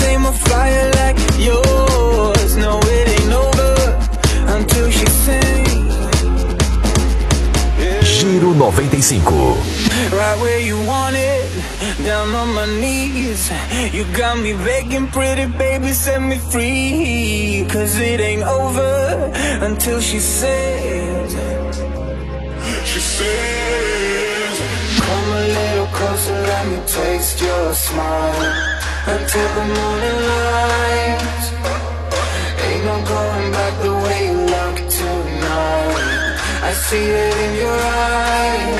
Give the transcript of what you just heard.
tame a fire like yours. No, it ain't over until she sings. Yeah. Giro 95. Right where you want it, down on my knees. You got me begging, pretty baby, set me free. Cause it ain't over until she says. She says, come a little closer, let me taste your smile. Until the morning light. Ain't no going back the way you look tonight. I see it in your eyes.